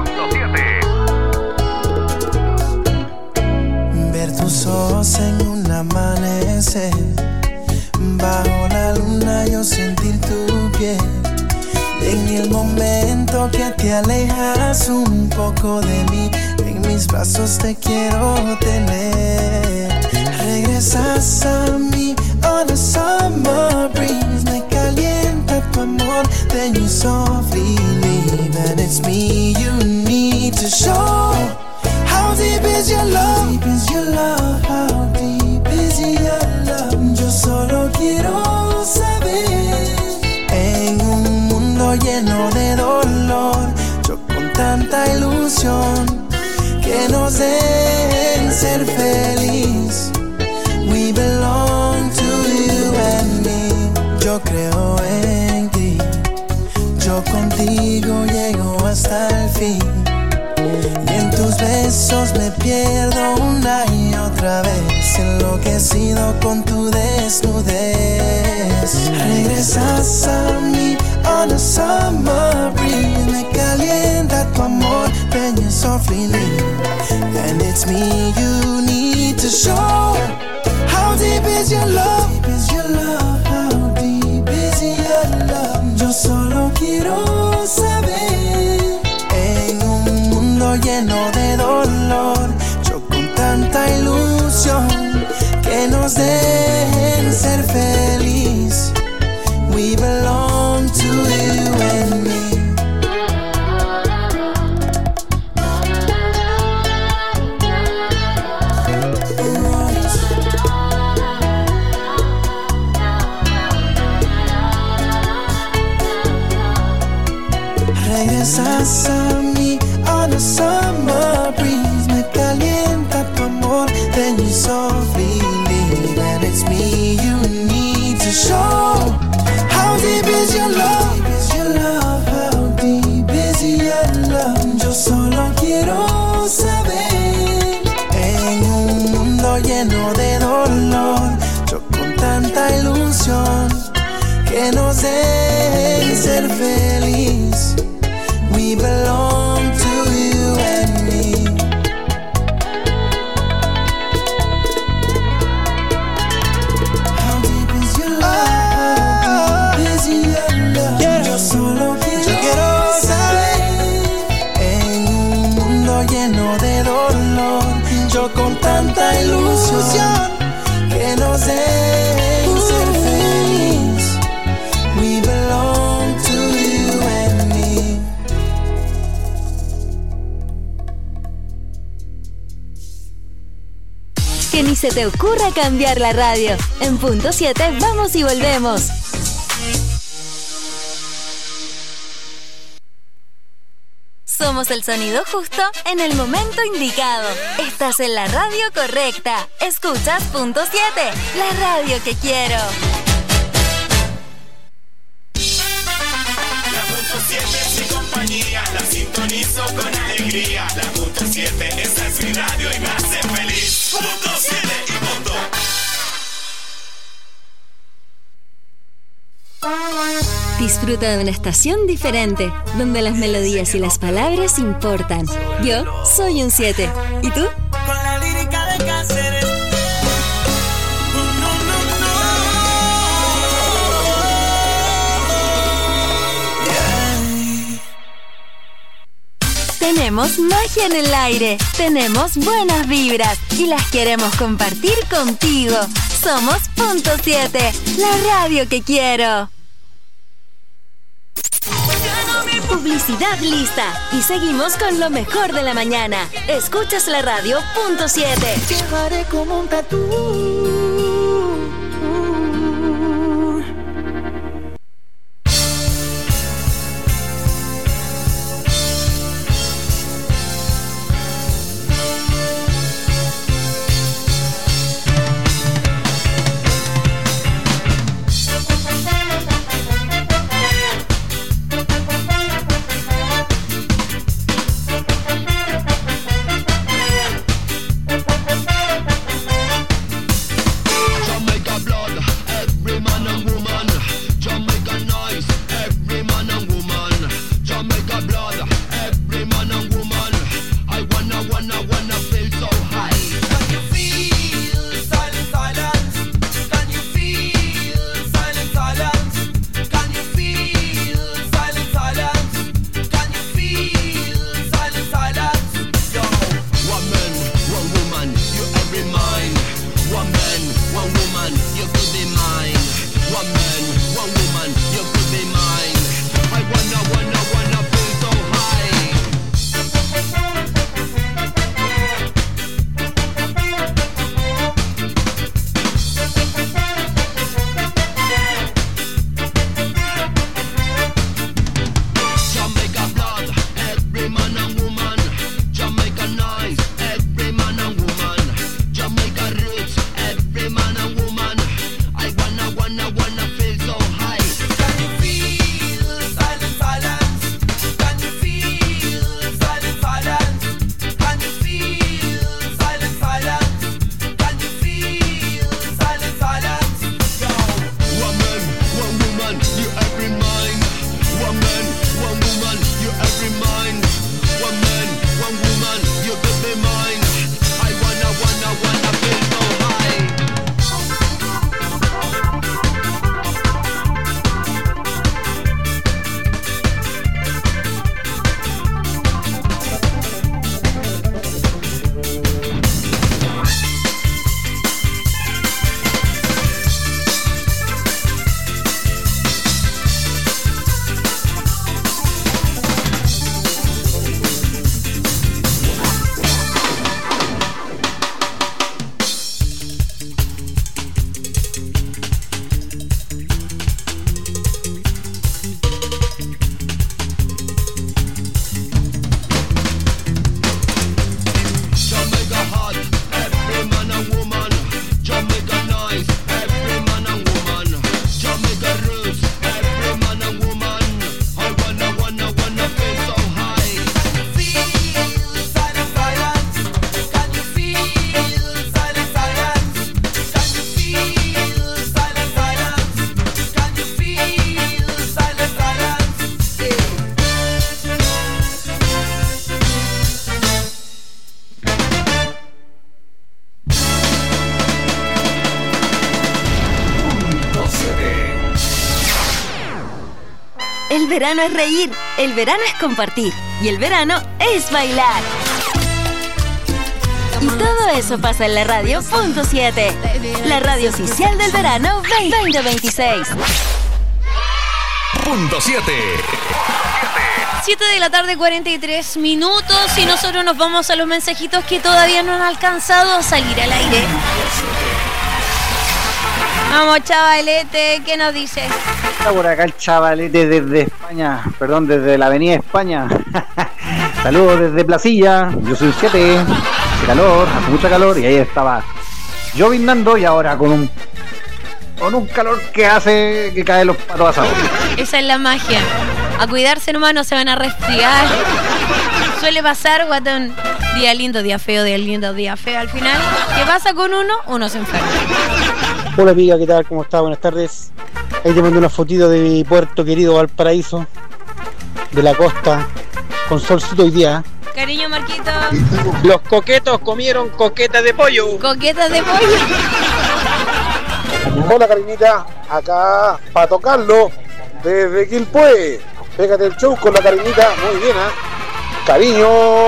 [SPEAKER 28] Ver tus ojos en un amanecer, bajo la luna yo sentir tu piel. En el momento que te alejas un poco de mí, en mis brazos te quiero tener. Regresas a mí, on a summer breeze, me calienta tu amor, then you softly leave, and it's me you need to show. How deep is your love? How deep is your love? How deep is your love? Yo solo quiero saber. En un mundo lleno de dolor, yo con tanta ilusión, que nos den ser feliz. We belong to you and me. Yo creo en ti, yo contigo llego hasta el fin. Y en tus besos me pierdo una y otra vez, enloquecido con tu desnudez. Regresas a mí, on a summer breeze, me calienta tu amor, then you softly leave, and it's me you need to show. How deep is your love? How deep is your love? How deep is your love? Yo solo quiero saber. En un mundo lleno de dolor, yo con tanta ilusión, que nos dejen ser feliz. We belong to you and me. Regresas a mí, on a summer breeze, me calienta tu amor, then you softly leave, and it's me you need to show. How deep is your love? How deep is your love? Yo solo quiero saber. En un mundo lleno de dolor, yo con tanta ilusión,
[SPEAKER 2] hacen ser feliz. We belong to you and me. How deep is your love? How deep is your love? Quiero, yo solo quiero, yo quiero saber. En un mundo lleno de dolor, yo con tanta ilusión que nos dejen ser feliz. We belong to you and me.
[SPEAKER 1] Que ni se te ocurra cambiar la radio. En punto siete vamos y volvemos. Somos el sonido justo en el momento indicado. Estás en la radio correcta. Escuchas punto siete, la radio que quiero.
[SPEAKER 3] La punto siete es mi compañía, la sintonizo con alegría. La punto siete, esta es mi radio y me hace feliz. Punto siete y punto.
[SPEAKER 1] Disfruta de una estación diferente, donde las melodías y las palabras importan. Yo soy un siete. ¿Y tú?
[SPEAKER 2] Con la lírica de Cáceres.
[SPEAKER 1] Tenemos magia en el aire, tenemos buenas vibras y las queremos compartir contigo. Somos punto siete, la radio que quiero. Publicidad lista y seguimos con lo mejor de la mañana. Escuchas la radio punto siete.
[SPEAKER 2] Llevaré como un tatú.
[SPEAKER 1] El verano es reír, el verano es compartir y el verano es bailar. Y todo eso pasa en la radio punto siete, la radio oficial del verano veinte veintiséis.
[SPEAKER 4] Punto siete.
[SPEAKER 16] siete de la tarde, cuarenta y tres minutos, y nosotros nos vamos a los mensajitos que todavía no han alcanzado a salir al aire. Vamos, chavalete, ¿qué nos dices?
[SPEAKER 9] Está por acá el chavalete desde España, perdón, desde la avenida España. Saludos desde Placilla, yo soy un siete, hace calor, hace mucho calor, y ahí estaba llovinando y ahora con un con un calor que hace que caen los patos asados.
[SPEAKER 16] Esa es la magia. A cuidarse nomás, no se van a resfriar. Suele pasar, guatón. Día lindo, día feo, día lindo, día feo. Al final, ¿qué pasa con uno? Uno se enferma.
[SPEAKER 9] Hola amiga, ¿qué tal? ¿Cómo estás? Buenas tardes. Ahí te mando una fotito de mi puerto querido Valparaíso, de la costa, con solcito hoy día.
[SPEAKER 16] Cariño, Marquito.
[SPEAKER 21] Los coquetos comieron coquetas de pollo.
[SPEAKER 16] Coquetas de pollo.
[SPEAKER 25] Hola Carinita, acá para tocarlo desde Quilpué. Pégate el show con la Carinita, muy bien, ¿eh? Cariños.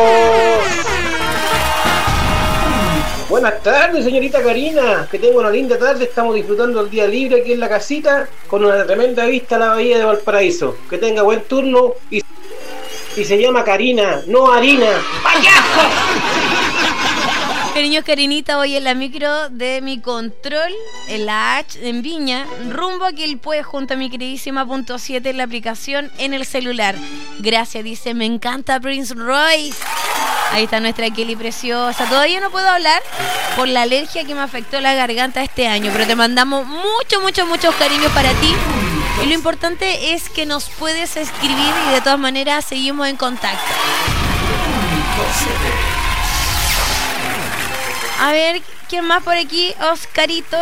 [SPEAKER 10] Buenas tardes, señorita Karina. Que tenga una linda tarde. Estamos disfrutando el día libre aquí en la casita con una tremenda vista a la bahía de Valparaíso. Que tenga buen turno y, y se llama Karina, no harina. ¡Payaso!
[SPEAKER 16] Cariños, Karinita, voy en la micro de mi control, en la H, en Viña, rumbo a Quilpué, junto a mi queridísima punto siete en la aplicación en el celular. Gracias, dice, me encanta Prince Royce. Ahí está nuestra Kelly preciosa. Todavía no puedo hablar por la alergia que me afectó la garganta este año, pero te mandamos muchos, muchos, muchos cariños para ti. Y lo importante es que nos puedes escribir y de todas maneras seguimos en contacto. A ver, ¿quién más por aquí? Oscarito.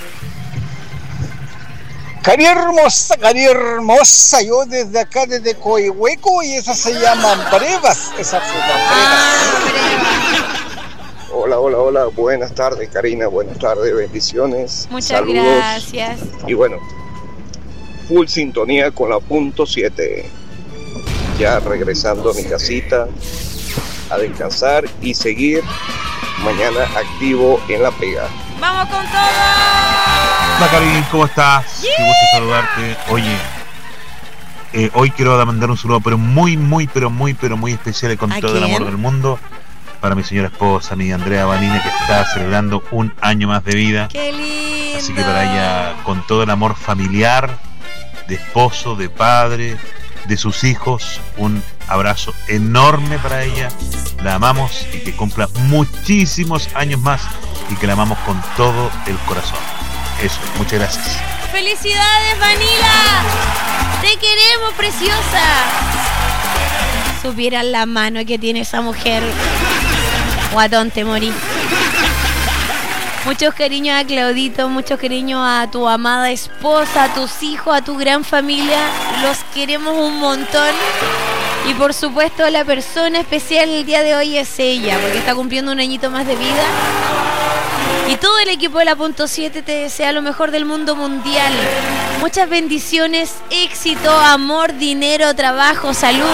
[SPEAKER 21] Cari hermosa, cari hermosa, yo desde acá, desde Coihueco, y esas se llaman brevas, esas frutas brevas.
[SPEAKER 25] Hola, hola, hola, buenas tardes Karina, buenas tardes, bendiciones.
[SPEAKER 16] Muchas
[SPEAKER 25] saludos.
[SPEAKER 16] Gracias.
[SPEAKER 25] Y bueno, full sintonía con la punto siete. Ya regresando a mi casita, a descansar y seguir mañana activo en la pega.
[SPEAKER 16] ¡Vamos con todo!
[SPEAKER 11] Hola Karin, ¿cómo estás?
[SPEAKER 16] Yeah.
[SPEAKER 11] Qué gusto saludarte. Oye, eh, hoy quiero mandar un saludo, pero muy, muy, pero muy, pero muy especial y con
[SPEAKER 16] ¿A
[SPEAKER 11] todo
[SPEAKER 16] quién?
[SPEAKER 11] el amor del mundo, para mi señora esposa, mi Andrea Vanina, que está celebrando un año más de vida.
[SPEAKER 16] ¡Qué lindo!
[SPEAKER 11] Así que para ella, con todo el amor familiar, de esposo, de padre, de sus hijos, un abrazo enorme para ella. La amamos y que cumpla muchísimos años más y que la amamos con todo el corazón. Eso, muchas gracias.
[SPEAKER 16] ¡Felicidades, Vanila! ¡Te queremos, preciosa! Supieran la mano que tiene esa mujer. Guatón, te morí. Muchos cariños a Claudito, muchos cariños a tu amada esposa, a tus hijos, a tu gran familia. Los queremos un montón. Y por supuesto la persona especial el día de hoy es ella, porque está cumpliendo un añito más de vida. Y todo el equipo de la punto siete te desea lo mejor del mundo mundial. Muchas bendiciones, éxito, amor, dinero, trabajo, salud.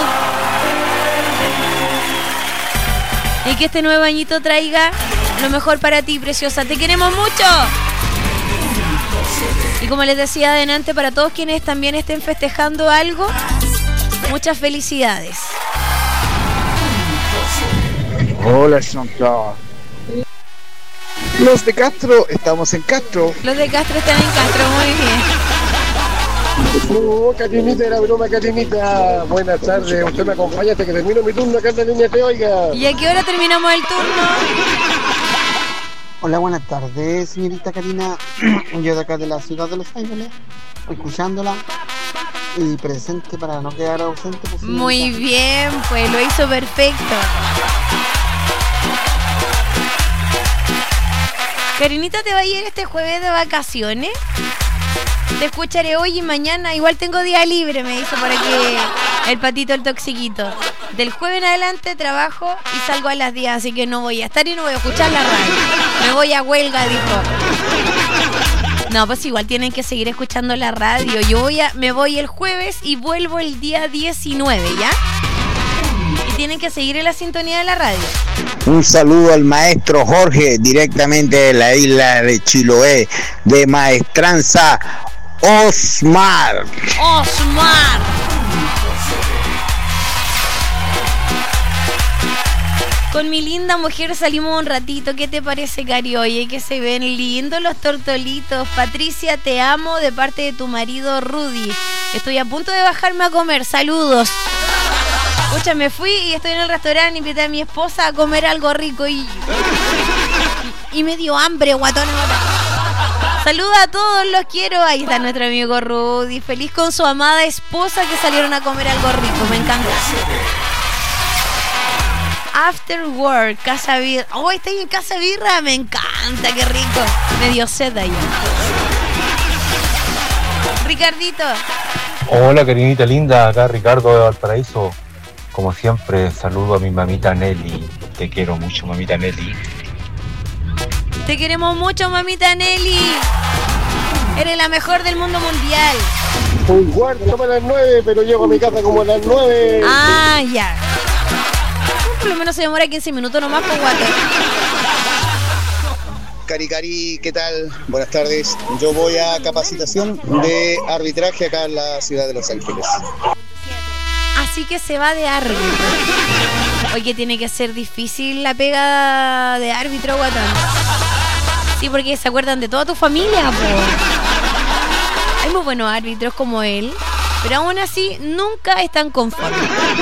[SPEAKER 16] Y que este nuevo añito traiga lo mejor para ti, preciosa. Te queremos mucho. Y como les decía adelante, para todos quienes también estén festejando algo, muchas felicidades.
[SPEAKER 21] Hola, Jean-Claude. Los de Castro, estamos en Castro.
[SPEAKER 16] Los de Castro están en Castro, muy bien.
[SPEAKER 21] Oh, Catinita, era broma, Catinita. Buenas tardes, usted me acompaña hasta que termino mi turno acá en la línea Te Oiga.
[SPEAKER 16] ¿Y a qué hora terminamos el turno?
[SPEAKER 9] Hola, buenas tardes, señorita Karina. Yo de acá de la ciudad de Los Ángeles, escuchándola y presente para no quedar ausente. Pues,
[SPEAKER 16] muy bien, pues lo hizo perfecto. Karinita, ¿te va a ir este jueves de vacaciones? Te escucharé hoy y mañana. Igual tengo día libre, me dice por aquí el patito, el toxiquito. Del jueves en adelante trabajo y salgo a las diez, así que no voy a estar y no voy a escuchar la radio. Me voy a huelga, dijo. No, pues igual tienen que seguir escuchando la radio. Yo voy a, me voy el jueves y vuelvo el día diecinueve, ¿ya? Y tienen que seguir en la sintonía de la radio.
[SPEAKER 12] Un saludo al maestro Jorge, directamente de la isla de Chiloé, de Maestranza Osmar.
[SPEAKER 16] Osmar. Con mi linda mujer salimos un ratito. ¿Qué te parece, Cari? Oye, que se ven lindos los tortolitos. Patricia, te amo de parte de tu marido Rudy. Estoy a punto de bajarme a comer. Saludos. Escucha, me fui y estoy en el restaurante. Invité a mi esposa a comer algo rico y, y me dio hambre, guatón. Saluda a todos, los quiero. Ahí está nuestro amigo Rudy, feliz con su amada esposa que salieron a comer algo rico. Me encanta. After Work, Casa Birra. Oh, estoy en Casa Birra, me encanta, qué rico. Me dio sed ahí. Ricardito.
[SPEAKER 13] Hola, Karinita linda, acá Ricardo de Valparaíso. Como siempre, saludo a mi mamita Nelly. Te quiero mucho, mamita Nelly.
[SPEAKER 16] Te queremos mucho, mamita Nelly. Eres la mejor del mundo mundial.
[SPEAKER 21] Un cuarto para las nueve, pero llego a mi casa como a las nueve.
[SPEAKER 16] Ah, ya. Por lo menos se demora quince minutos nomás por guate.
[SPEAKER 25] Cari, Cari, ¿qué tal? Buenas tardes. Yo voy a capacitación de arbitraje acá en la ciudad de Los Ángeles.
[SPEAKER 16] Así que se va de árbitro. Oye, tiene que ser difícil la pega de árbitro, guatón. Sí, porque se acuerdan de toda tu familia, po. Hay muy buenos árbitros como él, pero aún así nunca están conformes.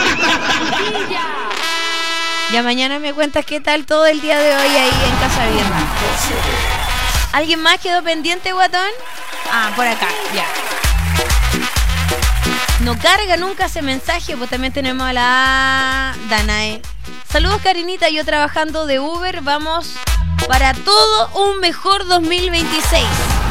[SPEAKER 16] Ya mañana me cuentas qué tal todo el día de hoy ahí en Casa Birra. ¿Alguien más quedó pendiente, guatón? Ah, por acá, ya. No carga nunca ese mensaje, pues también tenemos a la Danae. Saludos, Karinita, yo trabajando de Uber, vamos para todo un mejor dos mil veintiséis.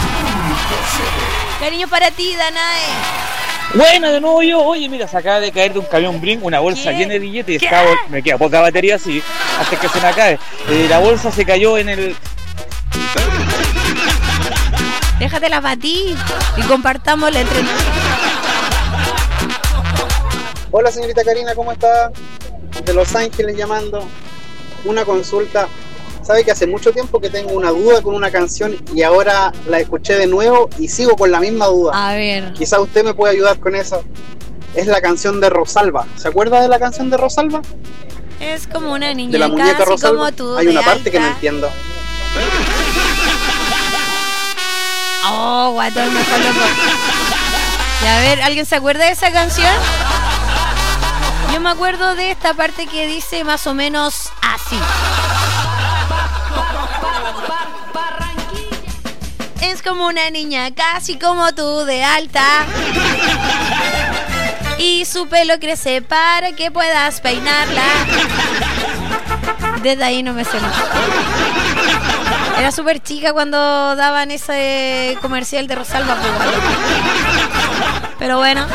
[SPEAKER 16] Cariño para ti, Danae.
[SPEAKER 14] Buena, de nuevo yo. Oye, mira, se acaba de caer de un camión Brinck una bolsa
[SPEAKER 16] ¿Qué?
[SPEAKER 14] llena de billetes y estaba, me queda poca batería así, hasta que se me acabe. Eh, la bolsa se cayó en el...
[SPEAKER 16] Déjatela para ti y compartámosla entre nosotros.
[SPEAKER 25] Hola, señorita Karina, ¿cómo está? De Los Ángeles llamando. Una consulta. Sabe que hace mucho tiempo que tengo una duda con una canción y ahora la escuché de nuevo y sigo con la misma duda.
[SPEAKER 16] A ver.
[SPEAKER 25] Quizá usted me puede ayudar con eso. Es la canción de Rosalba. ¿Se acuerda de la canción de Rosalba?
[SPEAKER 16] Es como una niña
[SPEAKER 25] De la muñeca
[SPEAKER 16] casi
[SPEAKER 25] Rosalba.
[SPEAKER 16] como tú,
[SPEAKER 25] Hay
[SPEAKER 16] de
[SPEAKER 25] una parte
[SPEAKER 16] alta.
[SPEAKER 25] que no entiendo.
[SPEAKER 16] Oh, guatón, mejor loco. Y a ver, ¿alguien se acuerda de esa canción? Yo me acuerdo de esta parte que dice más o menos así. Es como una niña casi como tú de alta y su pelo crece para que puedas peinarla. Desde ahí no me sé nada. Era súper chica cuando daban ese comercial de Rosalba. Pero bueno,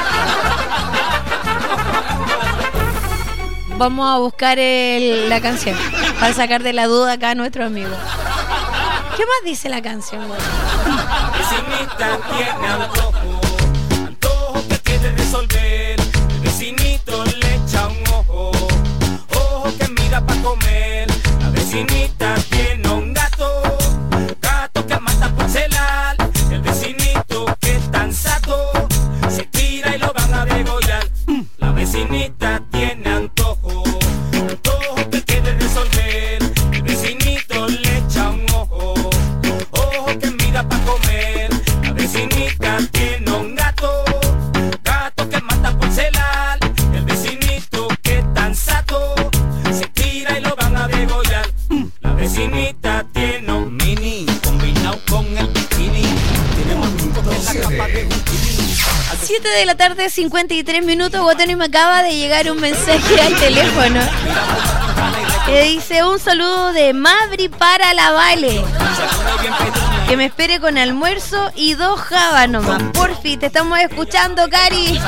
[SPEAKER 16] vamos a buscar el, la canción para sacar de la duda acá a nuestro amigo. ¿Qué más dice la canción, güey?
[SPEAKER 3] Vecinita tiene antojo, antojo que quiere resolver. El vecinito le echa un ojo, ojo que mira pa' comer. La vecinita tiene un gato, gato que mata por celar. El vecinito que es tan sato, se tira y lo van a degollar. La vecinita tiene antojo, antojo que quiere resolver. El vecinito le echa un ojo, ojo que mira pa' comer. La vecinita tiene un gato, gato que mata por celar. El vecinito que es tan sato, se tira y lo van a degollar. La vecinita tiene un mini, combinado con el bikini. Tiene más puntos que la capa de un
[SPEAKER 16] siete de la tarde, cincuenta y tres minutos, Guatón, y me acaba de llegar un mensaje al teléfono que dice: un saludo de Mabri para la Vale, que me espere con almuerzo y dos jabas nomás. Porfi, te estamos escuchando, Cari.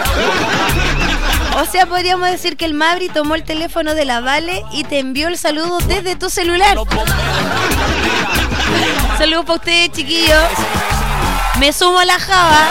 [SPEAKER 16] O sea, podríamos decir que el Mabri tomó el teléfono de la Vale y te envió el saludo desde tu celular. Saludos para ustedes, chiquillos. Me sumo a la Java.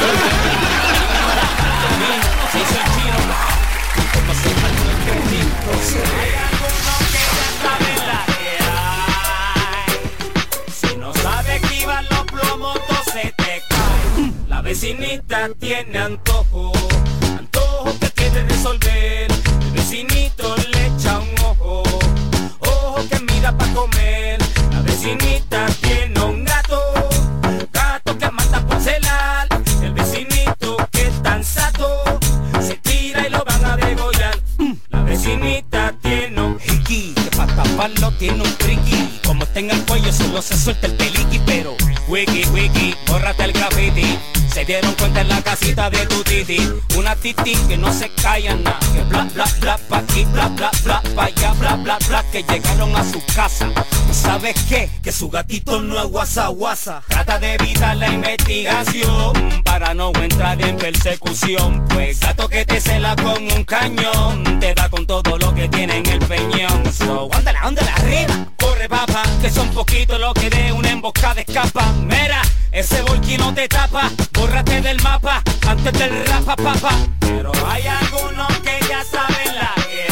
[SPEAKER 3] Si no sabes que iban los plomos, se te cae. La vecinita tiene antojo, antojo que quiere resolver. El vecinito le echa un ojo, ojo que mira pa' comer. La vecinita tiene un gato, gato que mata por celar. El vecinito que es tan sato, se tira y lo van a degollar. La vecinita tiene un hiki, que pa' taparlo tiene un triqui. Como está en el cuello solo se suelta el peliqui, pero wiki wiki, bórrate el graffiti. Se dieron cuenta en la casita de tu titi, una titi que no se calla nada, que bla bla bla pa' aquí, bla bla bla pa' allá, bla bla bla, que llegaron a su casa. ¿Y sabes qué? Que su gatito no es guasa guasa. Trata de evitar la investigación para no entrar en persecución, pues gato que te cela con un cañón te da con todo lo que tiene en el peñón. So, ándale, ándale arriba, corre papa, que son poquitos los que de una emboscada escapan. Mira, ese volquí no te tapa, bórrate del mapa antes del rapa papa. Pero hay algunos que ya saben la que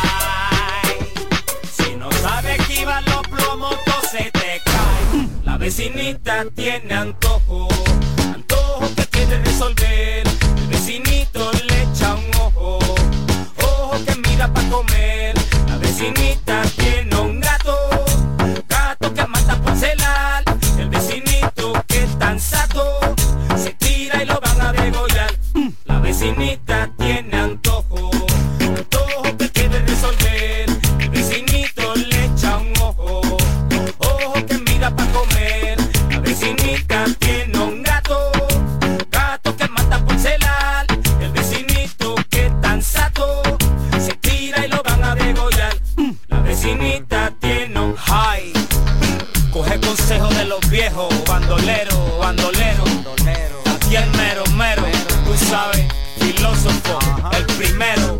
[SPEAKER 3] hay. Si no sabes que iban los plomos, todo se te cae. La vecinita tiene antojo, antojo que quiere resolver. El vecinito le echa un ojo, ojo que mira pa' comer. La vecinita tiene un gato, gato que mata por celar. El vecinito que es tan sato, se tira y lo van a degollar. La vecinita tiene antojo, antojo que quiere resolver. El vecinito le echa un ojo, ojo que mira pa' comer. La vecinita tiene un gato, gato que mata por celar. El vecinito que es tan sato, se tira y lo van a degollar. La vecinita tiene un high, coge consejo de los viejos, bandolero, bandolero, aquí el mero, mero, tú sabes, filósofo, el primero.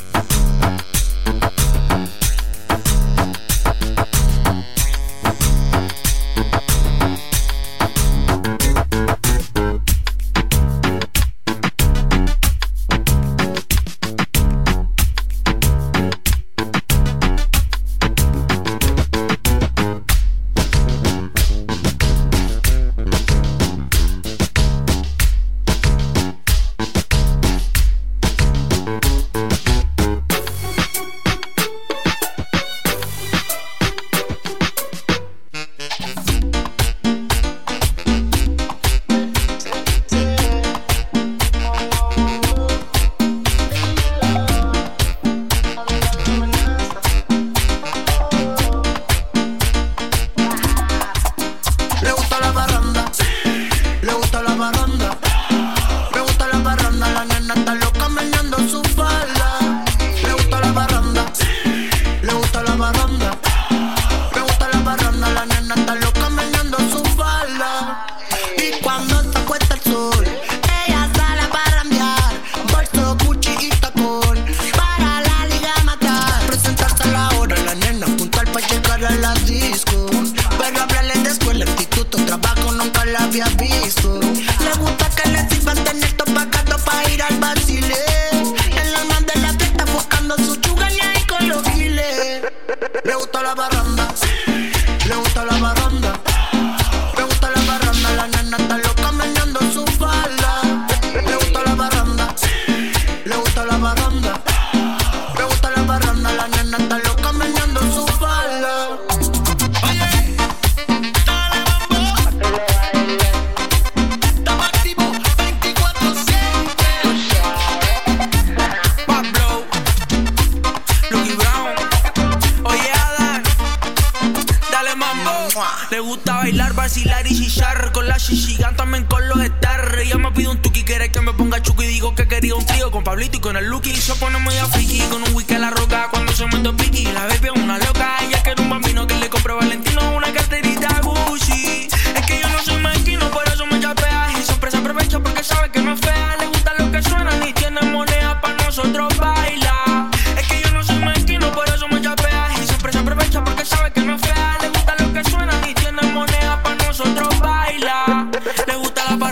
[SPEAKER 5] Le gusta bailar, vacilar y chillar. Con la chichigan también con los estar. Ella me pide un tuki, quiere que me ponga chuki. Y digo que quería un trío con Pablito y con el Lucky. Se pone muy a friki con un whisky a la roca. Cuando se mete piqui, la baby es una loca. Ella quiere un bambino que le compre Valentino, una carterita Gucci. Es que yo no soy mezquino, por eso me chapea. Y siempre se aprovecha porque sabe que no es fea. Le gusta lo que suena y tiene moneda para nosotros bailar. Es que yo no soy mezquino, por eso me chapea. Y siempre se aprovecha porque sabe que no es fea. Le gusta lo que suena y tiene moneda para nosotros bailar. Le gusta la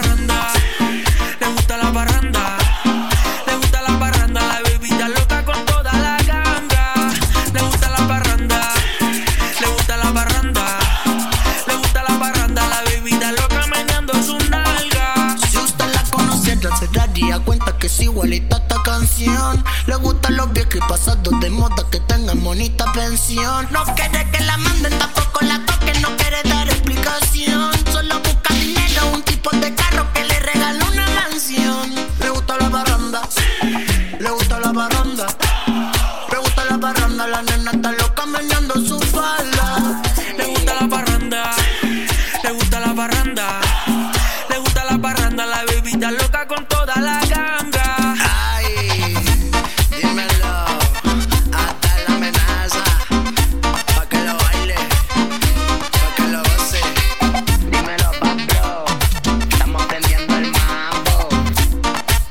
[SPEAKER 28] encuentra se daría cuenta que es igualita esta canción. Le gustan los viejos y pasados de moda que tengan bonita pensión. No quiere que la manden, tampoco la toquen, no quiere dar explicación. Solo busca dinero, un tipo de cara